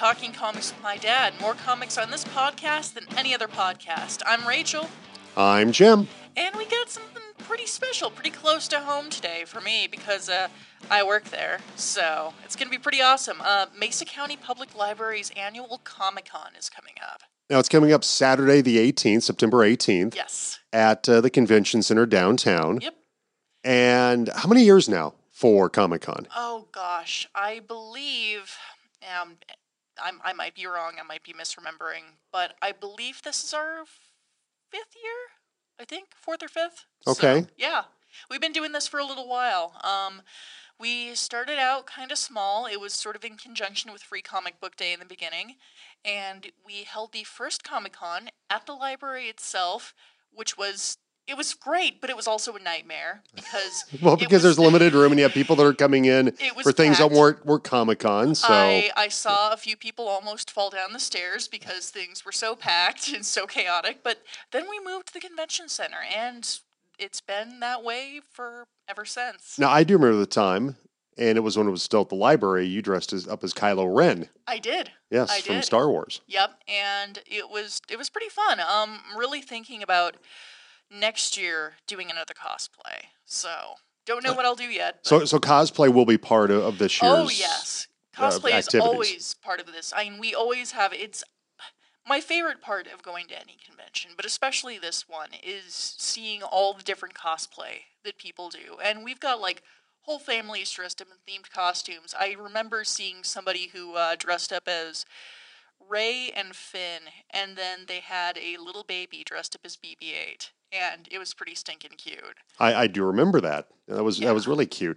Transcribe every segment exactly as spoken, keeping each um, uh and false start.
Talking Comics with my dad. More comics on this podcast than any other podcast. I'm Rachel. I'm Jim. And we got something pretty special, pretty close to home today for me because uh, I work there. So it's going to be pretty awesome. Uh, Mesa County Public Library's annual Comic-Con is coming up. Now, it's coming up Saturday the eighteenth, September eighteenth. Yes. At uh, the Convention Center downtown. Yep. And how many years now for Comic-Con? Oh, gosh. I believe... Um, I'm, I might be wrong. I might be misremembering. But I believe this is our fifth year? I think. Fourth or fifth? Okay. So, yeah. We've been doing this for a little while. Um, we started out kind of small. It was sort of in conjunction with Free Comic Book Day in the beginning. And we held the first Comic-Con at the library itself, which was... It was great, but it was also a nightmare because... well, because was, there's limited room and you have people that are coming in for things packed. that weren't, weren't Comic-Con, so... I, I saw a few people almost fall down the stairs because things were so packed and so chaotic, but then we moved to the convention center, and it's been that way for ever since. Now, I do remember the time, and it was when it was still at the library, you dressed as, up as Kylo Ren. I did. Yes, I from did. Star Wars. Yep, and it was it was pretty fun. Um, really thinking about... next year doing another cosplay. So, don't know what I'll do yet. So so cosplay will be part of, of this year's Oh, yes. Cosplay uh, is always part of this. I mean, we always have, it's, my favorite part of going to any convention, but especially this one, is seeing all the different cosplay that people do. And we've got, like, whole families dressed up in themed costumes. I remember seeing somebody who uh, dressed up as Rey and Finn, and then they had a little baby dressed up as B B eight. And it was pretty stinking cute. I, I do remember that. That was yeah. that was really cute.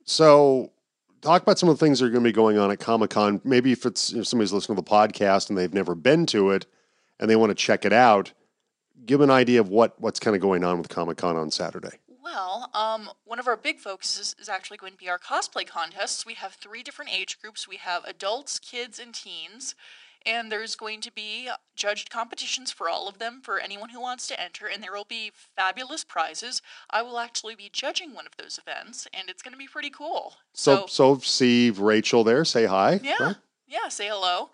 So, talk about some of the things that are going to be going on at Comic-Con. Maybe if it's if somebody's listening to the podcast and they've never been to it and they want to check it out, give an idea of what, what's kind of going on with Comic-Con on Saturday. Well, um, one of our big focuses is actually going to be our cosplay contests. We have three different age groups. We have adults, kids, and teens. And there's going to be judged competitions for all of them, for anyone who wants to enter, and there will be fabulous prizes. I will actually be judging one of those events, and it's going to be pretty cool. So, so, so see Rachel there, say hi. Yeah, right? yeah, say hello.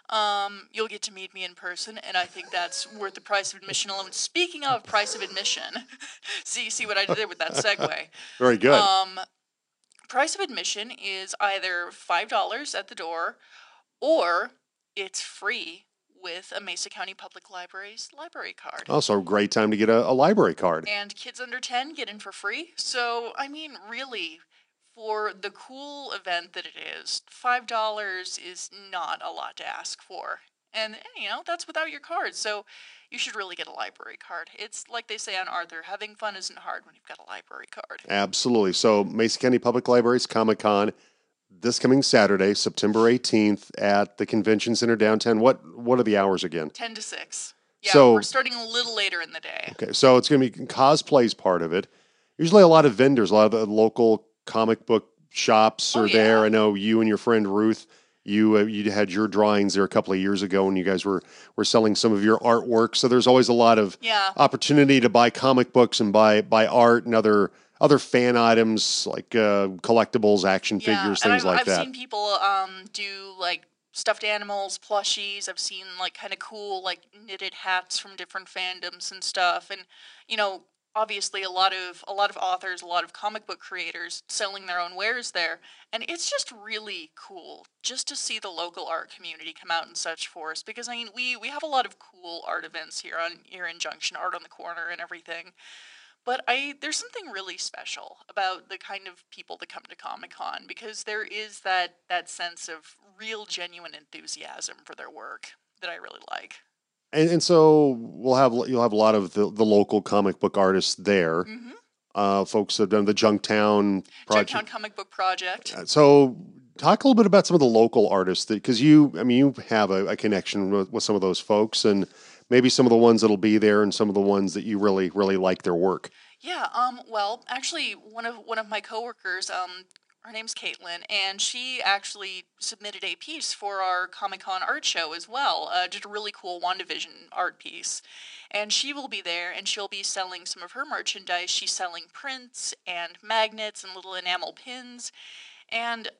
Um, you'll get to meet me in person, and I think that's worth the price of admission alone. Speaking of price of admission, see, see what I did with that segue. Very good. Um, price of admission is either five dollars at the door, or... it's free with a Mesa County Public Library's library card. Also, a great time to get a, a library card. And kids under ten get in for free. So, I mean, really, for the cool event that it is, five dollars is not a lot to ask for. And, you know, that's without your card. So, you should really get a library card. It's like they say on Arthur, having fun isn't hard when you've got a library card. Absolutely. So, Mesa County Public Library's Comic-Con this coming Saturday, September eighteenth, at the Convention Center downtown. What what are the hours again? ten to six. Yeah, so, we're starting a little later in the day. Okay, so it's going to be cosplay's part of it. Usually a lot of vendors, a lot of the local comic book shops are oh, yeah. there. I know you and your friend Ruth, you uh, you had your drawings there a couple of years ago, and you guys were, were selling some of your artwork. So there's always a lot of yeah. opportunity to buy comic books and buy, buy art and other Other fan items like uh, collectibles, action yeah, figures, and things I've, like I've that. I've seen people um, do like stuffed animals, plushies. I've seen like kind of cool like knitted hats from different fandoms and stuff. And you know, obviously a lot of a lot of authors, a lot of comic book creators selling their own wares there. And it's just really cool just to see the local art community come out in such force. Because I mean, we we have a lot of cool art events here on here in Junction, Art on the Corner, and everything. But I there's something really special about the kind of people that come to Comic-Con because there is that, that sense of real, genuine enthusiasm for their work that I really like. And, and so we'll have you'll have a lot of the, the local comic book artists there. Mm-hmm. Uh, folks have done the Junktown project. Junktown Comic Book Project. So talk a little bit about some of the local artists because you, I mean, you have a, a connection with, with some of those folks and. Maybe some of the ones that'll be there and some of the ones that you really, really like their work. Yeah, um, well, actually, one of one of my coworkers, um, her name's Caitlin, and she actually submitted a piece for our Comic-Con art show as well, uh, just a really cool WandaVision art piece. And she will be there, and she'll be selling some of her merchandise. She's selling prints and magnets and little enamel pins. And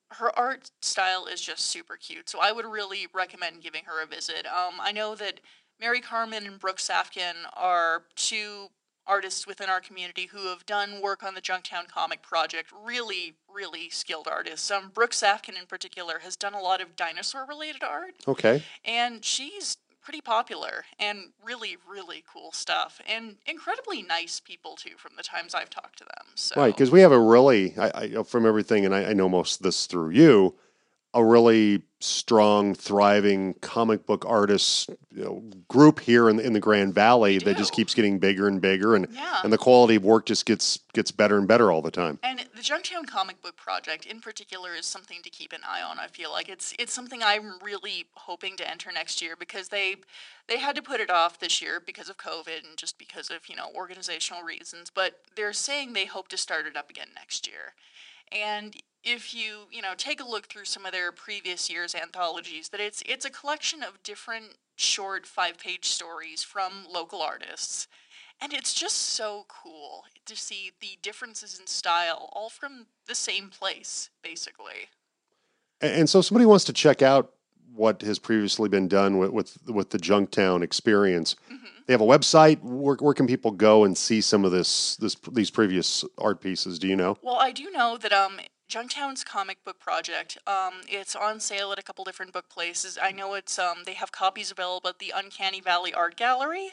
her art style is just super cute. So I would really recommend giving her a visit. Um, I know that Mary Carmen and Brooke Safkin are two artists within our community who have done work on the Junktown Comic Project. Really, really skilled artists. Um, Brooke Safkin in particular has done a lot of dinosaur-related art, Okay. and she's pretty popular and really, really cool stuff, and incredibly nice people too. From the times I've talked to them, Right, so because we have a really, I, I, from everything, and I, I know most of this through you, a really strong, thriving comic book artists, you know, group here in the, in the Grand we Valley that just do. keeps getting bigger and bigger, and Yeah. and the quality of work just gets gets better and better all the time. And the Junktown Comic Book Project, in particular, is something to keep an eye on. I feel like it's it's something I'm really hoping to enter next year, because they they had to put it off this year because of COVID and just because of, you know, organizational reasons. But they're saying they hope to start it up again next year. And if you, you know, take a look through some of their previous year's anthologies, that it's it's a collection of different short five-page stories from local artists. And it's just so cool to see the differences in style, all from the same place, basically. And, and so, somebody wants to check out what has previously been done with with, with the Junktown experience. hmm They have a website. Where, where can people go and see some of this this these previous art pieces? Do you know? Well, I do know that um, Junktown's comic book project, um, it's on sale at a couple different book places. I know it's um, they have copies available at the Uncanny Valley Art Gallery.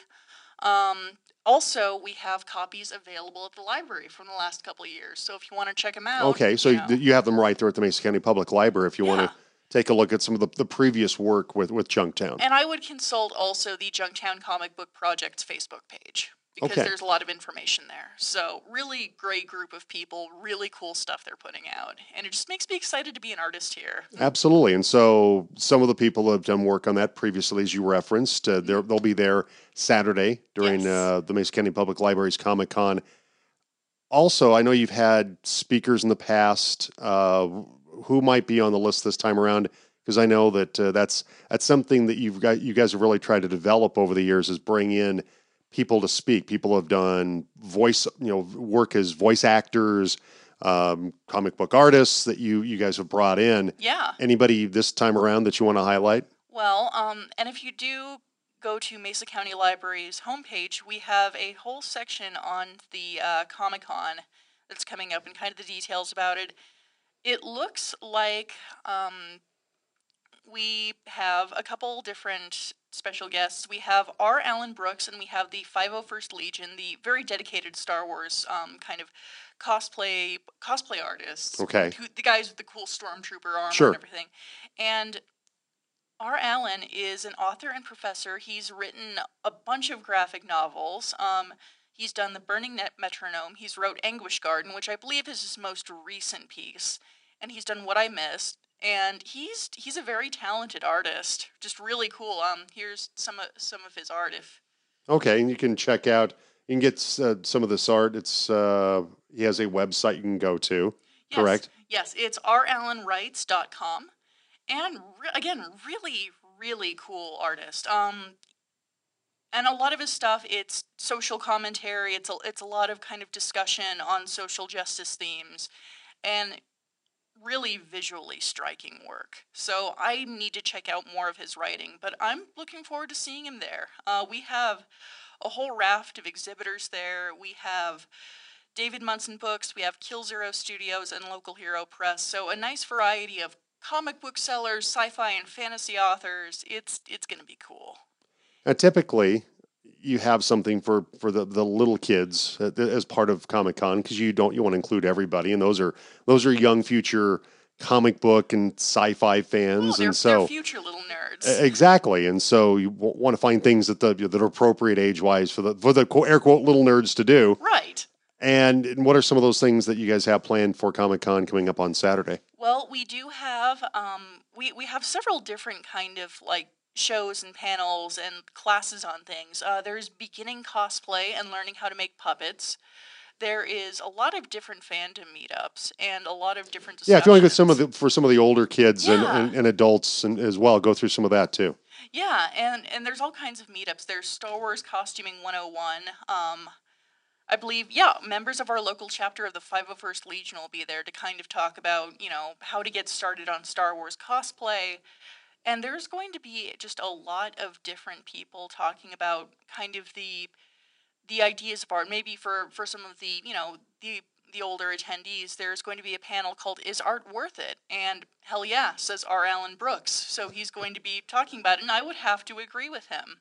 Um, Also, we have copies available at the library from the last couple of years. So if you want to check them out, Okay, so you you know, you have them right there at the Mesa County Public Library if you want yeah. to take a look at some of the, the previous work with, with Junktown. And I would consult also the Junktown Comic Book Project's Facebook page, because Okay, there's a lot of information there. So really great group of people, really cool stuff they're putting out. And it just makes me excited to be an artist here. absolutely. And so some of the people who have done work on that previously, as you referenced, uh, they're- they'll be there Saturday during Yes. uh, the Mesa County Public Library's Comic Con. Also, I know you've had speakers in the past. Uh, who might be on the list this time around? Because I know that uh, that's that's something that you've got you guys have really tried to develop over the years, is bring in people to speak. People who have done voice, you know, work as voice actors, um, comic book artists that you you guys have brought in. Yeah. Anybody this time around that you want to highlight? Well, um, and if you do go to Mesa County Library's homepage, we have a whole section on the uh, Comic Con that's coming up and kind of the details about it. It looks like um, we have a couple different special guests. We have R. Alan Brooks, and we have the five oh first Legion, the very dedicated Star Wars um, kind of cosplay cosplay artists. Okay. Who, the guys with the cool stormtrooper armor Sure. and everything. And R. Allen is an author and professor. He's written a bunch of graphic novels. Um, he's done The Burning Net Metronome. He's wrote Anguish Garden, which I believe is his most recent piece. And he's done What I Missed. And he's he's a very talented artist. Just really cool. Um, here's some of some of his art. If Okay, and you can check out. You can get uh, some of this art. It's uh, he has a website you can go to. yes, Correct. yes, it's r allen writes dot com. And re- again, really, really cool artist. Um, and a lot of his stuff, it's social commentary. It's a, it's a lot of kind of discussion on social justice themes, and really visually striking work. So I need to check out more of his writing, but I'm looking forward to seeing him there. Uh, we have a whole raft of exhibitors there. We have David Munson Books, we have Kill Zero Studios, and Local Hero Press. So a nice variety of comic book sellers, sci-fi and fantasy authors. It's it's going to be cool. Now, typically, you have something for, for the, the little kids uh, as part of Comic Con, because you don't you want to include everybody, and those are those are young future comic book and sci-fi fans, Oh, they're, and so they're future little nerds. e- exactly, and so you w- want to find things that the that are appropriate age wise for the for the quote, air quote little nerds to do. Right. And, and what are some of those things that you guys have planned for Comic Con coming up on Saturday? Well, we do have um we we have several different kind of like shows and panels and classes on things. Uh, there's beginning cosplay and learning how to make puppets. There is a lot of different fandom meetups and a lot of different Yeah, I feel like with some of discussions. the for some of the older kids and, Yeah. and, and adults and as well, go through some of that too. Yeah, and and there's all kinds of meetups. There's Star Wars Costuming one oh one. Um, I believe, yeah, members of our local chapter of the five oh first Legion will be there to kind of talk about, you know, how to get started on Star Wars cosplay. And there's going to be just a lot of different people talking about kind of the the ideas of art. Maybe for for some of the, you know, the the older attendees, there's going to be a panel called "Is Art Worth It?" And hell yeah, says R. Alan Brooks. So he's going to be talking about it, and I would have to agree with him.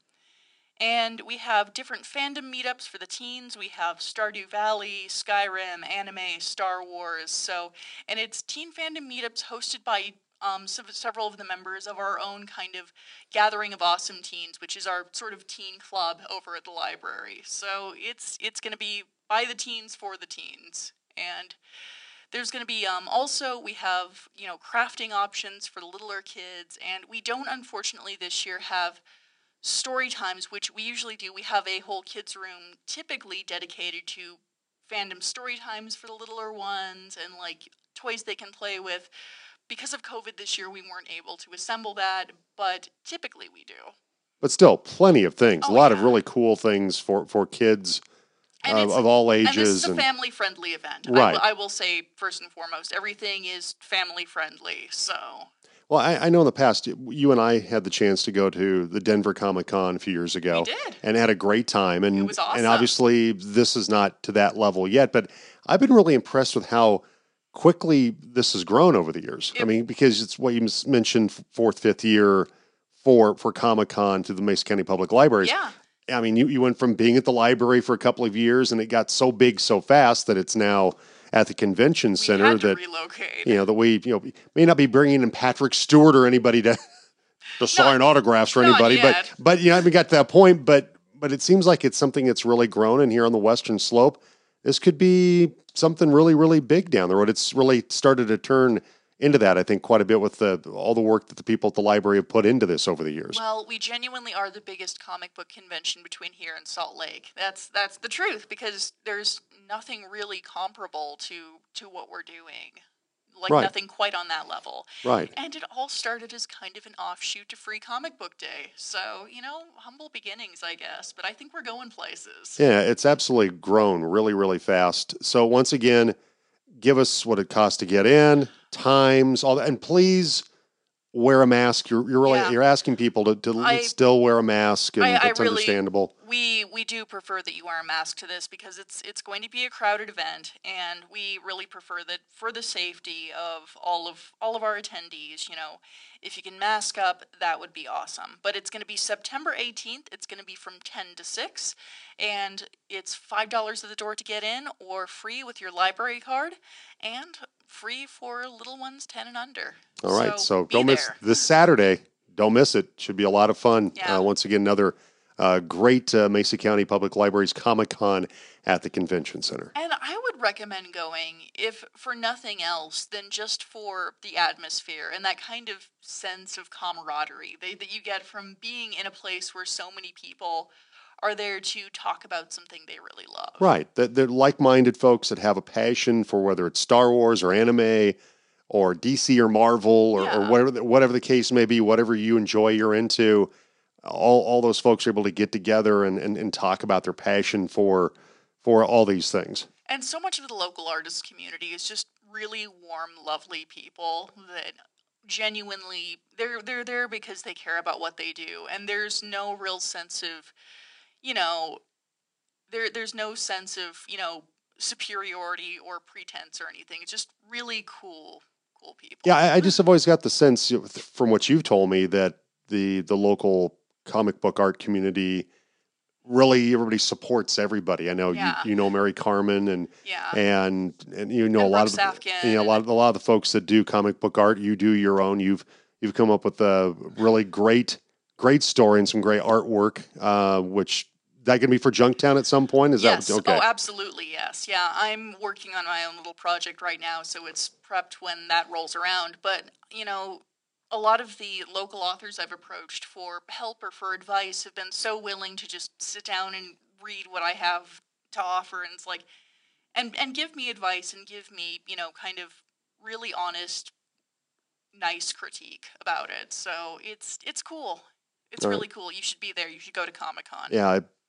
And we have different fandom meetups for the teens. We have Stardew Valley, Skyrim, anime, Star Wars. So, and it's teen fandom meetups hosted by um, several of the members of our own kind of gathering of awesome teens, which is our sort of teen club over at the library. So it's it's going to be by the teens for the teens, and there's going to be um, also we have you know crafting options for the littler kids, and we don't unfortunately this year have story times, which we usually do. We have a whole kids room typically dedicated to fandom story times for the littler ones and like toys they can play with. Because of COVID this year, we weren't able to assemble that, but typically we do. But still, plenty of things. Oh, a lot yeah. of really cool things for, for kids and uh, it's, of all ages. And this is a family-friendly event. Right. I, w- I will say, first and foremost, everything is family-friendly, so... Well, I, I know in the past, you and I had the chance to go to the Denver Comic Con a few years ago. We did. And had a great time. And, it was awesome. And obviously, this is not to that level yet, but I've been really impressed with how quickly this has grown over the years. It, I mean, because it's what you mentioned, fourth, fifth year for, for Comic Con to the Mesa County Public Libraries. Yeah. I mean, you, you went from being at the library for a couple of years, and it got so big so fast that it's now at the convention we center had to that relocate. You know that we you know may not be bringing in Patrick Stewart or anybody to to sign not, autographs for anybody, but but you know we got to that point. But but it seems like it's something that's really grown, and here on the Western Slope, this could be something really really big down the road. It's really started to turn into that, I think, quite a bit with the all the work that the people at the library have put into this over the years. Well, we genuinely are the biggest comic book convention between here and Salt Lake. That's that's the truth, because there's nothing really comparable to to what we're doing. Like right. nothing quite on that level. Right. And it all started as kind of an offshoot to Free Comic Book Day. So, you know, humble beginnings, I guess, but I think we're going places. Yeah, it's absolutely grown really, really fast. So once again, give us what it costs to get in, times, all that, and please wear a mask. You're you're really Yeah. you're asking people to, to I- still wear a mask, and I- I that's really- understandable. We we do prefer that you wear a mask to this, because it's it's going to be a crowded event, and we really prefer that for the safety of all of all of our attendees. You know, if you can mask up, that would be awesome. But it's going to be September eighteenth. It's going to be from ten to six, and it's five dollars at the door to get in, or free with your library card, and free for little ones ten and under. All right, so, be don't miss there. this Saturday. Don't miss it. Should be a lot of fun. Yeah. Uh, once again, another uh, great uh, Mesa County Public Libraries Comic Con at the Convention Center. And I would recommend going, if for nothing else, than just for the atmosphere and that kind of sense of camaraderie that, that you get from being in a place where so many people are there to talk about something they really love. Right. That they're like-minded folks that have a passion for whether it's Star Wars or anime or D C or Marvel or, Yeah. or whatever the, whatever the case may be, whatever you enjoy, you're into. All all those folks are able to get together and, and, and talk about their passion for for all these things. And so much of the local artist community is just really warm, lovely people that genuinely they're they're there because they care about what they do, and there's no real sense of, you know, there there's no sense of, you know, superiority or pretense or anything. It's just really cool, cool people. Yeah, I, I just have always got the sense you know, from what you've told me that the the local comic book art community really everybody supports everybody. I know Yeah. you you know Mary Carmen and Yeah. and and you know And a lot Brooke of the, Safkin you know a lot of a lot of the folks that do comic book art. You do your own. You've you've come up with a really great great story and some great artwork, uh, which that can be for Junktown at some point. Is yes. that okay? Oh, absolutely, yes. Yeah, I'm working on my own little project right now, so it's prepped when that rolls around. But, you know, a lot of the local authors I've approached for help or for advice have been so willing to just sit down and read what I have to offer, and it's like, and and give me advice and give me, you know, kind of really honest, nice critique about it. So it's it's cool. It's All right. really cool. You should be there. You should go to Comic-Con. Yeah, I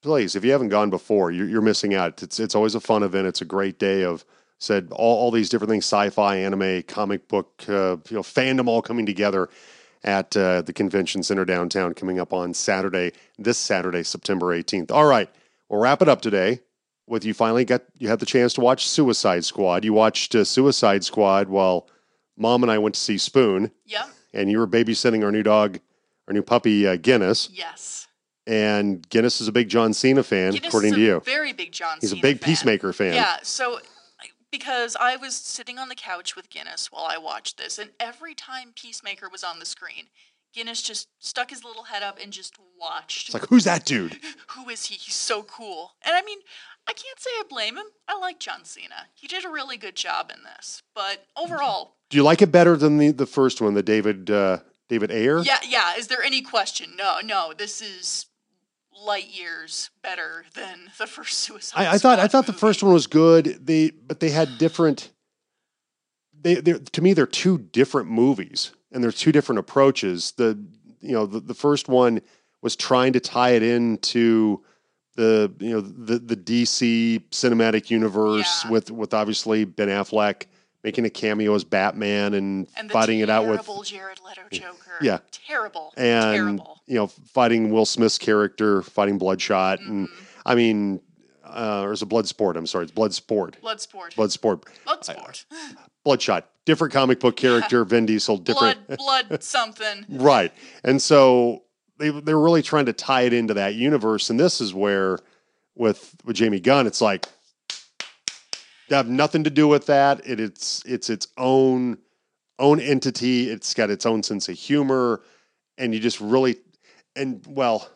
please, if you haven't gone before, you're, you're missing out. It's it's always a fun event. It's a great day of said all, all these different things: sci-fi, anime, comic book, uh, you know, fandom all coming together at uh, the convention center downtown. Coming up on Saturday, this Saturday, September eighteenth. All right, we'll wrap it up today with you. Finally got you had the chance to watch Suicide Squad. You watched uh, Suicide Squad while Mom and I went to see Spoon. Yep. And you were babysitting our new dog, our new puppy, uh, Guinness. Yes. And Guinness is a big John Cena fan, Guinness according is to a you. Very big John He's Cena a big fan. Peacemaker fan. Yeah, so because I was sitting on the couch with Guinness while I watched this, and every time Peacemaker was on the screen, Guinness just stuck his little head up and just watched. It's like, who's that dude? Who is he? He's so cool. And I mean, I can't say I blame him. I like John Cena. He did a really good job in this. But overall... Do you like it better than the, the first one, the David uh, David Ayer? Yeah, yeah. Is there any question? No, no. This is light years better than the first Suicide I, I Squad thought I thought the movie. first one was good. They but they had different. They to me they're two different movies and they're two different approaches. The you know the, the first one was trying to tie it into the you know the the D C cinematic universe Yeah. with with obviously Ben Affleck making a cameo as Batman and, and the fighting it out with terrible Jared Leto Joker. Yeah. Terrible. and terrible. you know fighting Will Smith's character, fighting Bloodshot, and Mhm. I mean, uh, or is it Bloodsport? I'm sorry, it's Bloodsport. Bloodsport. Bloodsport. Bloodsport. Bloodshot. Different comic book character, Vin Diesel. Different. Blood, blood, something. Right. And so they they're really trying to tie it into that universe, and this is where with with Jamie Gunn, it's like they have nothing to do with that. It, it's it's its own own entity. It's got its own sense of humor, and you just really and well,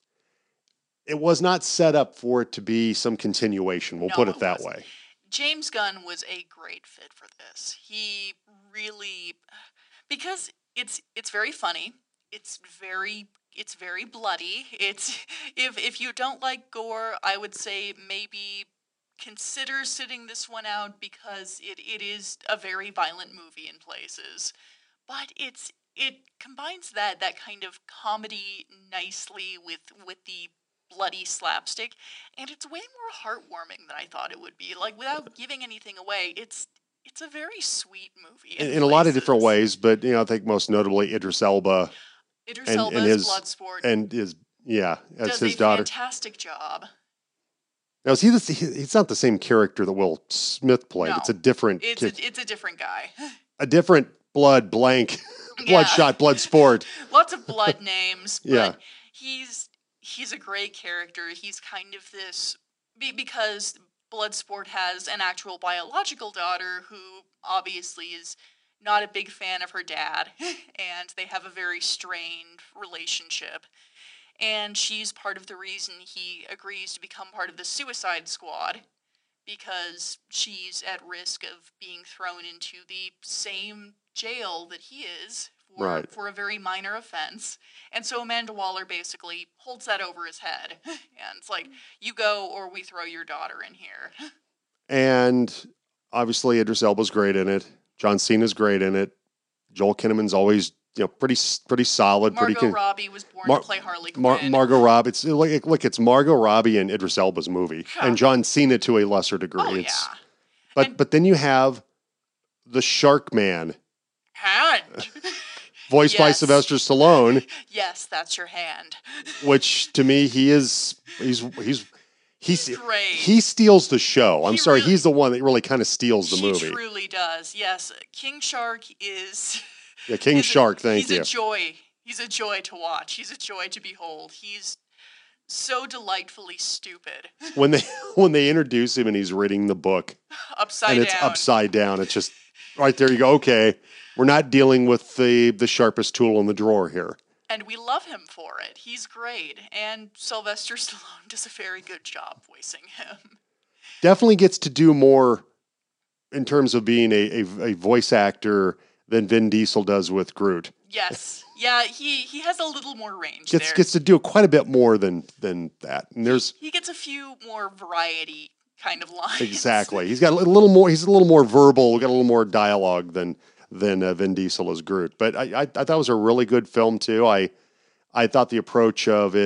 it was not set up for it to be some continuation. We'll No, put it it that wasn't. way. James Gunn was a great fit for this. He really, because it's it's very funny. It's very it's very bloody. It's if if you don't like gore, I would say maybe consider sitting this one out because it, it is a very violent movie in places. But it's it combines that that kind of comedy nicely with with the bloody slapstick, and it's way more heartwarming than I thought it would be. Like without giving anything away, it's it's a very sweet movie In, in, in a lot of different places. ways, but you know, I think most notably Idris Elba Idris and- Elba's and his- Bloodsport and his yeah, as does his a daughter. fantastic job. Now, is he the, he- he's not the same character that Will Smith played. No. It's a different, It's kid- a, it's a different guy. a different blood blank, Yeah. bloodshot, blood sport. Lots of blood names, but Yeah. he's he's a great character. He's kind of this be- because Bloodsport has an actual biological daughter who obviously is not a big fan of her dad, and they have a very strained relationship. And she's part of the reason he agrees to become part of the Suicide Squad, because she's at risk of being thrown into the same jail that he is for, Right. for a very minor offense. And so Amanda Waller basically holds that over his head. And it's like, you go or we throw your daughter in here. And obviously, Idris Elba's great in it. John Cena's great in it. Joel Kinnaman's always you know pretty pretty solid. Margot pretty con- Robbie was born Mar- to play Harley Quinn. Mar- Margot Robbie. It's like look, it's Margot Robbie and Idris Elba's movie, Yeah. and John Cena to a lesser degree. oh, It's, yeah. But And- but then you have the Shark Man, Hand. voiced by Yes. Sylvester Stallone, Yes, that's your hand. which to me he is he's he's he's Great. he steals the show. I'm He sorry, really- he's the one that really kind of steals the he movie. truly does. Yes, King Shark is Yeah, King is a- Shark. Thank he's you. a joy. He's a joy to watch. He's a joy to behold. He's so delightfully stupid. when they when they introduce him and he's reading the book Upside and it's down. upside down, it's just right there. You go, okay, we're not dealing with the the sharpest tool in the drawer here. And we love him for it. He's great. And Sylvester Stallone does a very good job voicing him. Definitely gets to do more in terms of being a, a, a voice actor than Vin Diesel does with Groot. Yes. Yeah, he, he has a little more range Gets there. gets to do quite a bit more than than that. And there's He gets a few more variety kind of lines. exactly he's got a little more. He's a little more verbal. Got a little more dialogue than than uh, Vin Diesel as Groot. But I, I I thought it was a really good film too. I I thought the approach of it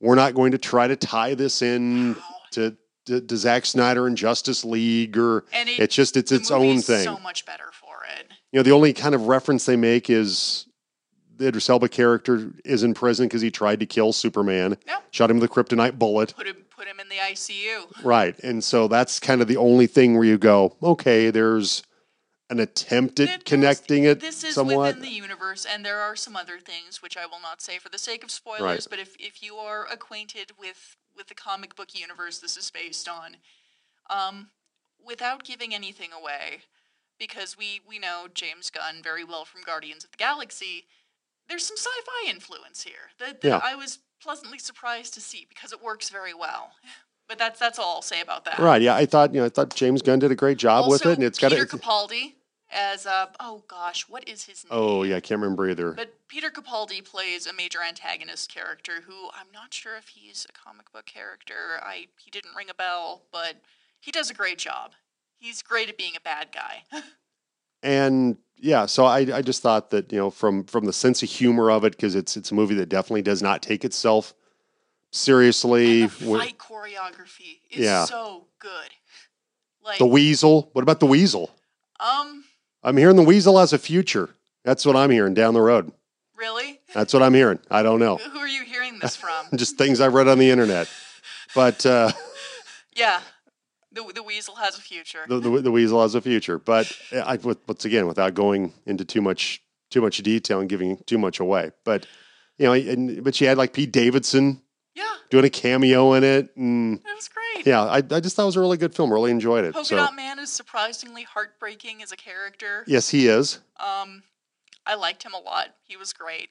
we're not going to try to tie this in Wow. to, to, to Zack Snyder and Justice League, or And it, it's just, it's the its own movie's thing. so much better for it. You know, the only kind of reference they make is the Idris Elba character is in prison because he tried to kill Superman, Yep. shot him with a kryptonite bullet. Put him, put him in the I C U. Right. And so that's kind of the only thing where you go, okay, there's an attempt at It- connecting it This is somewhat. within the universe, and there are some other things which I will not say for the sake of spoilers. Right. But if, if you are acquainted with with the comic book universe this is based on, um, without giving anything away, because we we know James Gunn very well from Guardians of the Galaxy, there's some sci-fi influence here that, that Yeah. I was pleasantly surprised to see because it works very well. But that's that's all I'll say about that. Right. Yeah. I thought, you know, I thought James Gunn did a great job Also, with it, and it's got Peter a, Capaldi as uh oh gosh, what is his name? oh yeah, I can't remember either. But Peter Capaldi plays a major antagonist character who I'm not sure if he's a comic book character. I he didn't ring a bell, but he does a great job. He's great at being a bad guy. And yeah, so I, I just thought that, you know, from from the sense of humor of it, because it's it's a movie that definitely does not take itself seriously. And the With fight choreography is Yeah. so good. Like the Weasel. What about the Weasel? um I'm hearing the Weasel has a future. That's what I'm hearing down the road. really? That's what I'm hearing. I don't know. Who are you hearing this from? Just things I've read on the internet. But uh, Yeah. The the weasel has a future. the, the the Weasel has a future. But I, with, once again, without going into too much too much detail and giving too much away. But you know, and, but she had like Pete Davidson Yeah, doing a cameo in it, and it was great. yeah, I, I just thought it was a really good film. Really enjoyed it. Polka So Dot Man is surprisingly heartbreaking as a character. yes, he is. Um, I liked him a lot. He was great.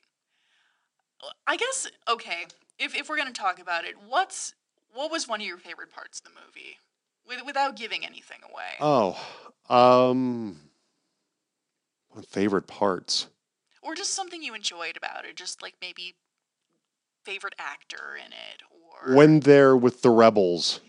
I guess okay. If if we're gonna talk about it, what's what was one of your favorite parts of the movie, with, without giving anything away? Oh, um, my favorite parts. Or just something you enjoyed about it, just like maybe favorite actor in it, or When they're with the rebels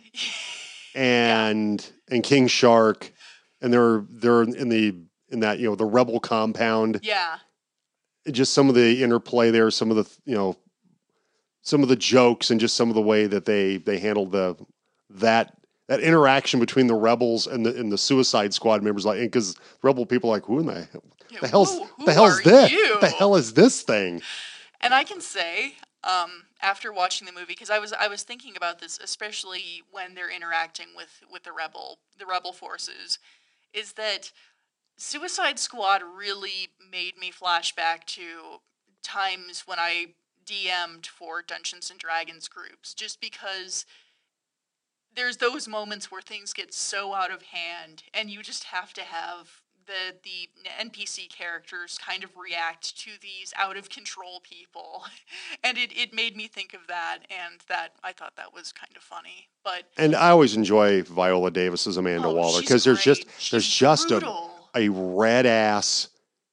and and King Shark, and they're they're in the in that you know the rebel compound. yeah, Just some of the interplay there, some of the you know some of the jokes, and just some of the way that they they handled the that that interaction between the rebels and the and the Suicide Squad members. Like, because rebel people are like, who in the yeah, the hell's who, who the hell's are this? you? What the hell is this thing? And I can say, um, after watching the movie, because I was I was thinking about this, especially when they're interacting with with the rebel the rebel forces, is that Suicide Squad really made me flash back to times when I D M'd for Dungeons and Dragons groups, just because there's those moments where things get so out of hand, and you just have to have the the N P C characters kind of react to these out of control people, and it, it made me think of that, and that I thought that was kind of funny. But And I always enjoy Viola Davis as Amanda oh, Waller, she's because there's just great. there's She's just a brutal. a red ass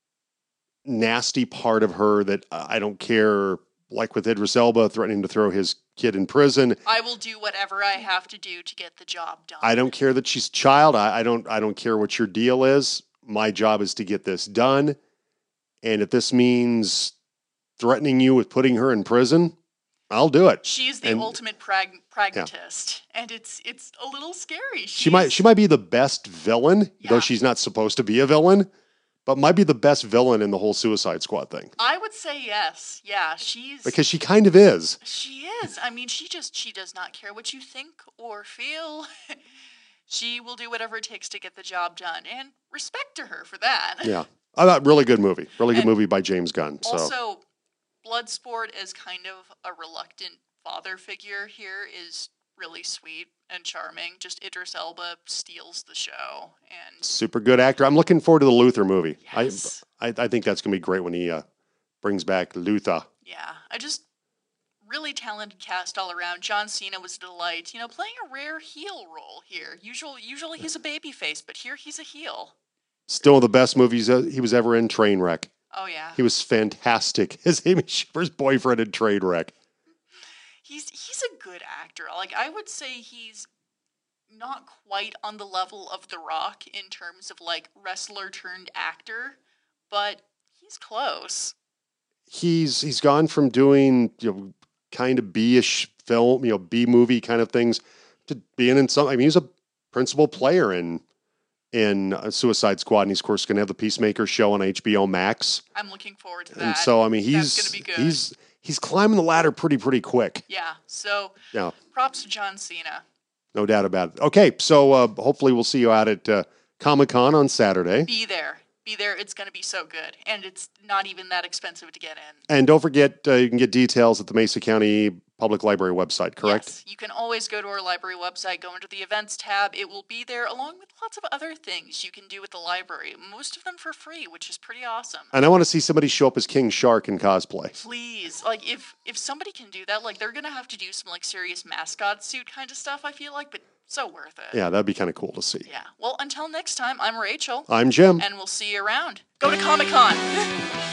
nasty part of her that I don't care. Like with Idris Elba threatening to throw his kid in prison, I will do whatever I have to do to get the job done. I don't care that she's a child. I, I don't. I don't care what your deal is. My job is to get this done, and if this means threatening you with putting her in prison, I'll do it. She's the And- ultimate prag- pragmatist, and it's it's a little scary. She might. She's- She might be the best villain, Yeah. though she's not supposed to be a villain. But might be the best villain in the whole Suicide Squad thing, I would say yes. Yeah, she's because she kind of is. she is. I mean, she just she does not care what you think or feel. She will do whatever it takes to get the job done, and respect to her for that. Yeah, I thought really good movie. Really good And movie by James Gunn. So Also, Bloodsport as kind of a reluctant father figure here is really sweet and charming. Just Idris Elba steals the show, and super good actor. I'm looking forward to the Luther movie. yes, I, I I think that's gonna be great when he uh, brings back Luther. yeah, I just really talented cast all around. John Cena was a delight. You know, playing a rare heel role here. Usually, usually he's a baby face, but here he's a heel. Still one of the best movies uh, he was ever in. Trainwreck. Oh yeah, He was fantastic as Amy Schumer's boyfriend in Trainwreck. he's he's a good actor. Like I would say he's not quite on the level of The Rock in terms of like wrestler turned actor, but he's close. He's he's gone from doing you know kind of B-ish film, you know, B movie kind of things, to being in some. I mean, he's a principal player in in uh, Suicide Squad, and he's of course going to have the Peacemaker show on H B O Max. I'm looking forward to that. And so, I mean, he's That's gonna be good. he's he's climbing the ladder pretty pretty quick. Yeah. So Yeah, props to John Cena. no doubt about it. Okay, so uh, hopefully we'll see you out at uh, Comic-Con on Saturday. Be there. Be there. It's going to be so good. And it's not even that expensive to get in. And don't forget, uh, you can get details at the Mesa County Public Library website, correct? Yes, you can always go to our library website, go into the events tab. It will be there along with lots of other things you can do with the library, most of them for free, which is pretty awesome. And I want to see somebody show up as King Shark in cosplay. Please, like if if somebody can do that, like they're going to have to do some like serious mascot suit kind of stuff, I feel like, but so worth it. Yeah, that'd be kind of cool to see. Yeah. Well, until next time, I'm Rachel. I'm Jim. And we'll see you around. Go to Comic-Con.